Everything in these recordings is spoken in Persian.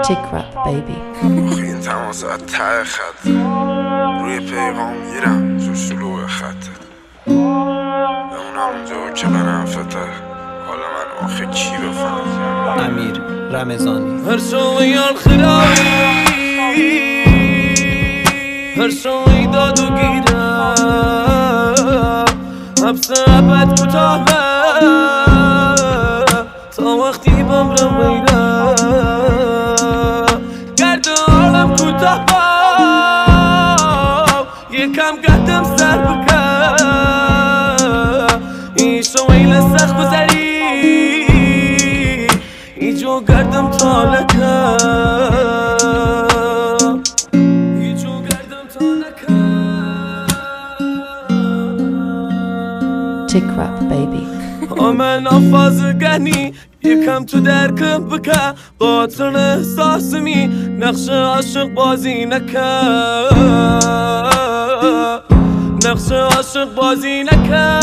Tick rap baby. این تماس از ته خط روی پیغام میرم تو شلوغ خطت بمونم اونجا که بنفته حالا من آخه چی بفهم. امیر رمضانی. هر شوی الخلاوی هر شوی داد و گیرم حبس ابد کوتاه تا وقتی بم رو میرم گرد عالم کوتاه یکم گردم سر بکن این شویل سخت گذری ایجو گردم تالکم ایجو گردم تالکم. Tick rap baby. من آفازگنی یکم تو درکم بکن باطن احساسمی نقش عاشق بازی نکن نقش عاشق بازی نکن.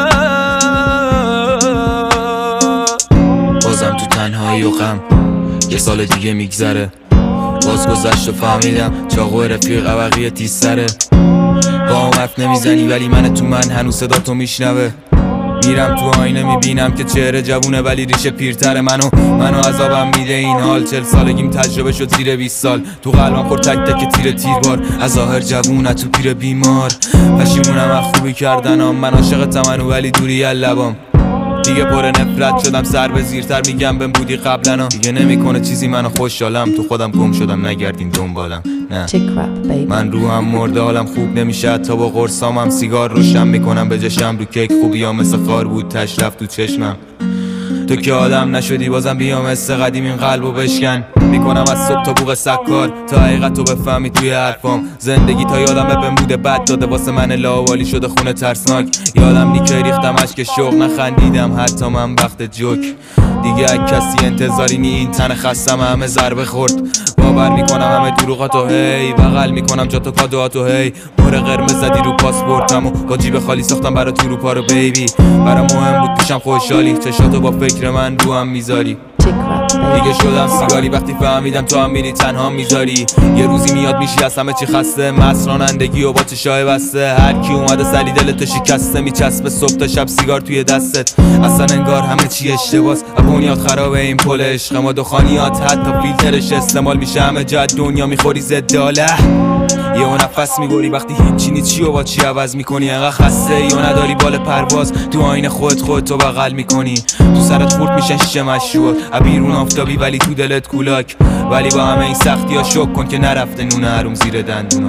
بازم تو تنهایی و غم یه سال دیگه میگذره باز گذشت و فهمیدم چاقو رفیق عوقی تیز سره با هم حرف نمیزنی ولی من تو من هنوز صدا تو میشنوه میرم تو آینه میبینم که چهره جوونه ولی ریشه پیرتر منو عذابم میده این حال 40 سالگیم تجربه شد زیر 20 سال تو قلبم خورد تک تک تیر بار از ظاهر جوونه تو پیر بیمار پشیمونم از خوبی کردنام من عاشقتم منو ولی دوری از لبام دیگه پر نفرت شدم سر به زیرتر میگم بهم بودی قبلنا دیگه نمیکنه چیزی منو خوشحالم تو خودم گم شدم نگردین دنبالم نه Tick rap baby. من روحم مرده حالم خوب نمیشه تا با قرصامم سیگار روشن میکنم به جشم رو کیک خوبیام مثل خار بود تش رفت تو چشمم تو که آدم نشدی بازم بیام مثل قدیم این قلبو بشکن میکنم از صبح تا بوق سکار تا حقیقت تو بفهمی توی حرفام زندگی تا یادم بهم بوده بد داده واسه من لاوالی شده خونه ترسناک یادم نیکه ریختم اشک شوق نخندیدم حتی من وقت جوک دیگه از کسی انتظاری نی این تن خستم همه ضربه خورد باور میکنم همه دروغاتو هی بغل میکنم جا تو کادواتو هی مور قرمز زدی رو پاسپورتمو با جیب خالی ساختم برا تو رو پارو بیبی برام مهم بود پیشم خوشحالی چشاتو با فکر من رو هم میذاری Tick rap baby. دیگه شدم سیگاری وقتی فهمیدم تو هم میری تنها میذاری یه روزی میاد میشی از همه چی خسته مست رانندگی و با چشای بسته هر کی اومده سلی دلتو شکسته میچسبه صبح تا شب سیگار توی دستت اصلا انگار همه چی اشتباس بنیاد خرابه این پل عشق ما دخانیات حتی فیلترش استعمال میشه همه جا دنیا میخوری ضد داله یه اون نفس میبری وقتی هیچی نیچی و با چی عوض میکنی انقدر خسته یا نداری بال پرواز تو آینه خودتو بغل میکنی تو سرت خورد میشن شیشه مشروب بیرون آفتابی ولی تو دلت کولاک ولی با همه این سختی ها شک کن که نرفته نون حروم زیر دندونا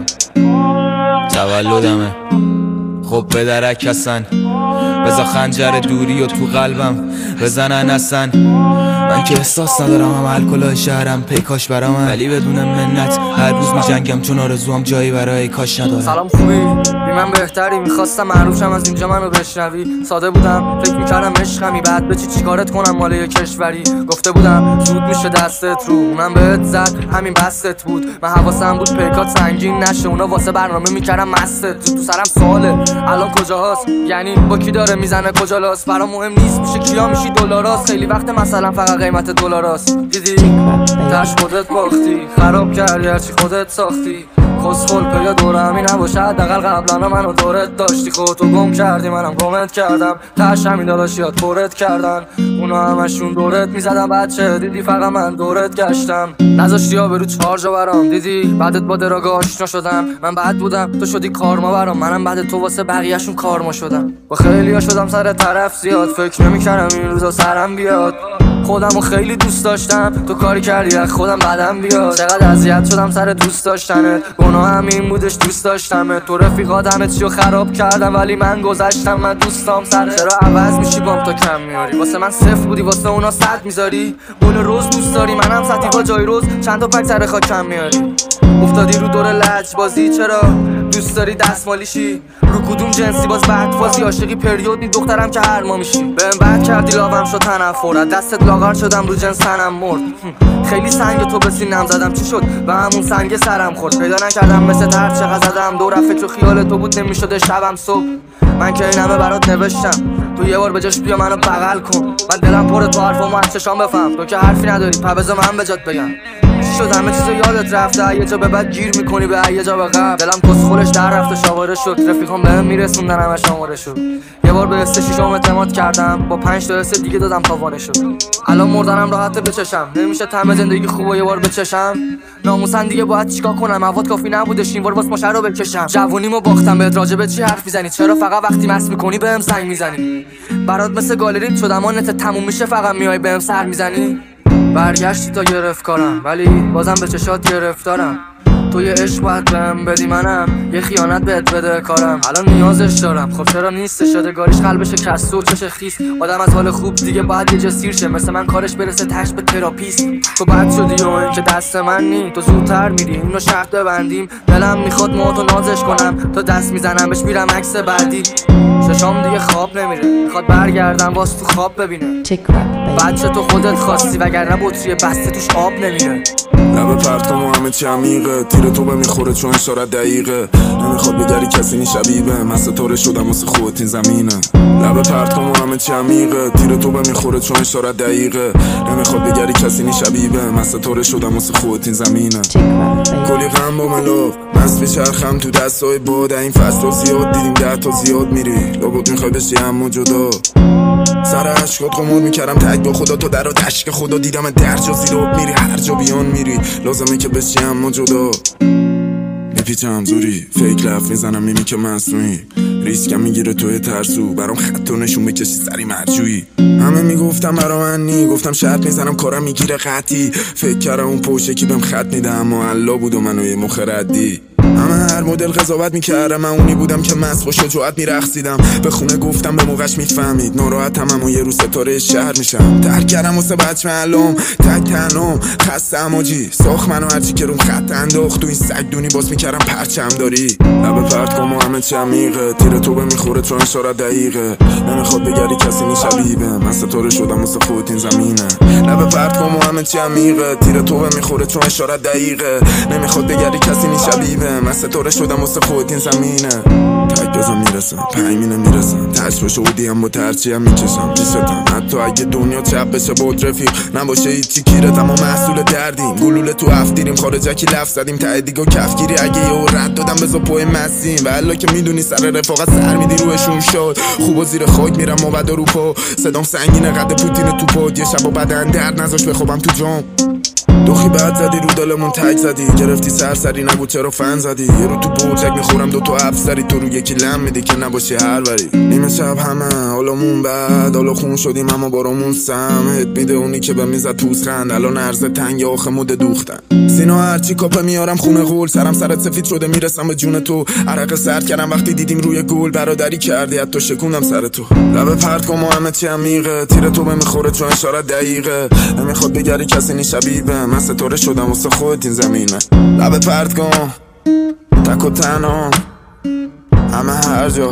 تولدمه خب به درک هستن بذار خنجر دوری و تو قلبم بزنن اصلا من که احساس ندارم هم الکلای شهرم پیکاش برام ولی بدون منت هر روز میجنگم چون آرزوام جایی برای کاش ندارم. سلام خوبی بی من بهتری میخواستم معروف شم از اینجا منو بشنوی ساده بودم فکر میکردم عشقمی بعد به چیکارت کنم مال یه کشوری گفته بودم زود میشه دستت رو اونم بهت زد همین بستت بود من حواسم بود پیکات سنگین نشه اونا واسه برنامه میکردم مستت تو سرم سواله الان کجاست یعنی با کی داره میزنه کجا لاست برام مهم نیست میشه کیا میشی دلاراست خیلی وقت مثلا فقط قیمت دلاراست دیدی تاش خودت باختی خراب کردی هرچی خودت ساختی خسخل پیا دور همین نباشه حداقل قبلا منو دورت داشتی خودتو گم کردی منم گمت کردم تاش همین داداشیات پرت کردن اونا همشون دورت میزدن بچه دیدی فقط من دورت گشتم نذاشتی ها برو 4 جا برام دیدی بعدت با دراگ آشنا شدم من بعد بودم تو شدی کارما برام منم بعد تو واسه بقیه‌شون کارما شدم با خیلیا شدم سر طرف زیاد فکر نمی‌کردم این روزا سرم بیاد خودمو خیلی دوست داشتم تو کاری کردی از خودم بعدم بیاد چقدر اذیت شدم سر دوست داشتنت گناه همین بودش دوست داشتم تو رفیقات همه چیو خراب کردم ولی من گذشتم من دوستام سر چرا عوض میشی بام تا کم میاری واسه من 0 بودی واسه اونا 100 میذاری گل روز دوست داری منم سطحی با جای روز چند تا پک سر خاک کم میاری افتادی رو دور لجبازی چرا دوست داری دستمالیشی رو کدوم جنسی باز بعد فازی عاشقی پریود نی دخترم که هر ما میشی بهم بد کردی لاوم شد تنفر از دستت لاغر شدم رو جنس تنم مرد خیلی سنگ تو به سینم زدم چی شد و همون سنگ سرم خورد پیدا نکردم مثل هر چقدر زدم دور فکر و خیال تو بود نمیشده شبم صبح من که این همه برات نوشتم تو یه بار به جاش بیا منو بغل کن من دلم پر تو حرفامو از چشام بفهم تو که حرفی نداری پا بذار من به جات بگم شد همه چیزو یادت رفته، یه جا به بعد گیر میکنی به یه جا به قبل. دلم کسخولش در رفته شاوره شد، رفیقام بهم میرسوندن همه شماره شد. یه بار به حس شیشم اعتماد کردم، با 5 تا حس دیگه دادم تاوانه شد. الان مردنم راحته بچشم، نمیشه طعم زندگی خوبو یه بار بچشم. ناموسن دیگه باید چیکار کنم، مواد کافی نبوده شینوار واس ماشه رو بکشم. جوونیمو باختم بهت راجبه چی حرف میزنی، چرا فقط وقتی مست میکنی بهم زنگ میزنی؟ برات مثل گالری شدم نت تموم میشه فقط میای بهم سر میزنی. برگشتی تا گرفت کارم ولی بازم به چشات گرفتارم. تو یه عشق باید بهم بدی، منم یه خیانت بهت بده کارم. الان نیازش دارم، خب چرا نیست؟ شدگاریش قلبش کسر و چش خیس. آدم از حال خوب دیگه باید یه جسیر شه، مثل من کارش برسه تش به تراپیست. تو بد شدی و این که دست من نی، تو زودتر میری اینو شرط ببندیم. دلم میخواد موتو نازش کنم، تو دست میزنم بهش میرم عکس بعدی. ششام دیگه خواب نمیره، میخواد برگردم واس تو خواب ببینه. بچه تو خودت خواستی وگرنه بطری بسته توش آب نمیره. لبه پرت کن و همه چی عمیقه، تیر تو به میخوره چون اشارت دقیقه. نمیخواد بگری کسی نی شبیبه، من ستاره شدم واسه خودت این زمینه. لبه پرت کن و همه چی عمیقه، تیر تو به میخوره چون اشارت دقیقه. نمیخواد بگری کسی نی شبیبه، من ستاره شدم واسه خودت این زمینه. کلی غم با ملاق مست میچرخم تو دستای باد، این فصل زیاد دیدیم 10 تا زیاد میری، لابد میخوای بشی اما جدا. سر عشقات قمار میکردم تک با خدا، تو در و تشک خدا دیدم در جا زیر آب میری، هر جا بیان میری، لازمه که بشی اما جدا. میپیچم زوری فیک لف میزنم میمی که مصنوعی، ریسکم میگیره توی ترسو، برام خط و نشون بکشی سری مرجویی. همه میگفتم برا من نی، گفتم شرط میزنم کارم میگیره خطی. فکر کردم اون پوشه کی بهم خط میده، اما الله بود و منو یه مخ ردی. همه هر مدل قضاوت میکردم، من اونی بودم که مست با شجاعت میرقصیدم. به خونه گفتم به موقعش میفهمید، ناراحتم اما یه روز ستاره شهر میشم. ترک کردم واسه بچه معلوم تک تنم خسته اماجی، ساخت منو هرچی که روم خط انداخت، تو این سگ دونی باز میکردم پرچم داری. لبه پرت کن و همه چی عمیقه، تیر تو به میخوره چون اشارت دقیقه. نمیخواد بگری کسی نی شبیبه، من ستاره شدم واسه خودت این زمینه. لبه پرت کن و همه چی عمیقه، تیر تو به میخوره چون اشارت دقیقه. نمیخواد بگری کسی نی شبیبه، من ستاره شدم واسه خودت این زمینه. تک بزن میرسم پنگمینه میرسم، تشت شودی هم با ترچی هم میکشم پیشتم. حتی اگه دنیا چپ بشه بود رفیق نباشه هیچی کیرت، اما محصول دردیم. گلوله تو افتیریم خارجکی لف زدیم، ته دیگه کفگیری اگه یه رد دادم بزا پای مسیم. والا که میدونی سر رفاقت سر میدی روشون شد، خوبا زیر خاک میرم مبدا رو پا. صدام سنگینه قد پوتین تو پاد، یه شب و بدن درد نذاش بخوابم تو جام. دوخی بعد زدی رو دلمون تک زدی، گرفتی سرسری نگو چرا فن زدی. یه رو تو برجک میخورم 2 تا افسری، تو رو یکی لم میدی که نباشی هر وری. نیمه شب همه حالمون بد، حالا خون شدیم اما بارمون سم. هد میده اونی که به میزد پوزخند، الان عرض تنگ آخه مود دوختن. سینا هرچی کاپه میارم خونه غول، سرم سرت سفید شده میرسم به جون تو. عرق سرد کردم وقتی دیدیم روی گل، برادری کردی حتی شکوندم سر تو. لبه پرت کن و همه چی عمیقه، تیر تو به میخوره چون اشارت دقیقه. نمیخواد بگری کسی نی شبیبه، من ستاره شدم واسه خودت این زمینه. لبه پرت کن تک و تنها همه هر جا،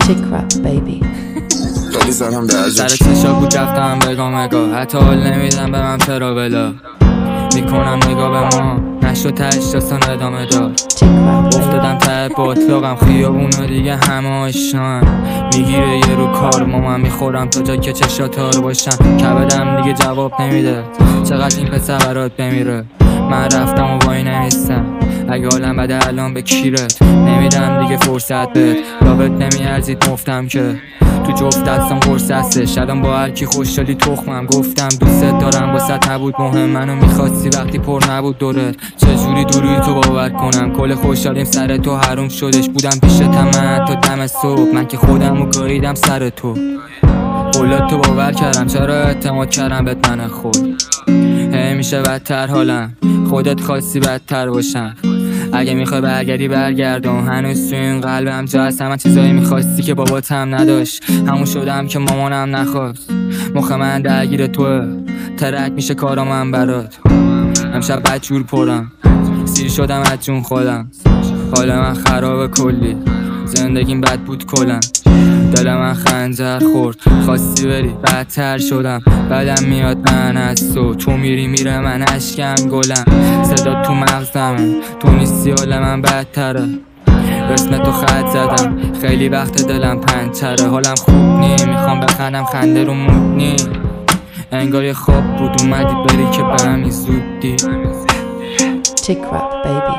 خیلی زدم در جا. سر چشا بود رفتم بگاه حتی حال نمیدم به من چرا بلا. میکنم نگاه به ما نشد تش داستان ادامه دار. افتادم ته باطلاقم خیابونو دیگه همه آشنان. میگیره یه رو کار من میخورم تا جا که چشاتار باشم. کبدم دیگه جواب نمیده، چقدر این پسر برات بمیره. من رفتم و وای نمیستم، اگه حالم بده الان به کیرت نمیدم دیگه فرصت بهت. لابت نمیارزید مفتم که تو جفت دستم قرص هستش. الان با هرکی خوشحالی تخمم، گفتم دوست دارم واسط نبود مهم، منو میخواستی وقتی پر نبود دورت. چجوری دوری تو باور کنم، کل خوشحالیم سر تو حروم شدش. بودم پیشتم من تا دم صبح، من که خودمو گاریدم سر تو. قولات تو باور کردم، چرا اعتماد کردم بهت من خود. هی میشه بدتر حالم، خودت خواستی بدتر باشم. اگه میخوای برگردی برگردم، هنوز تو این قلبم جا هست. همه چیزایی میخواستی که بابات هم نداشت، همون شدم که مامانم نخواست. مخ من درگیر توه، ترک میشه کارا من برات. امشب بدجور پرم، سیر شدم از جون خودم. حال من خراب کلی، زندگیم بد بود کلم. دل من خنجر خورد، خواستی بری بدتر شدم. بعدم میاد من از تو میری میره من اشکم گلم. صدا تو مغزمه، تو نیستی حال من بدتره. اسم تو خط زدم، خیلی وقت دلم پنچره. حالم خوب نی، میخوام بخندم خنده رو مود نی. انگار یه خواب بود اومدی بری که به همین زودی. Tick rap baby.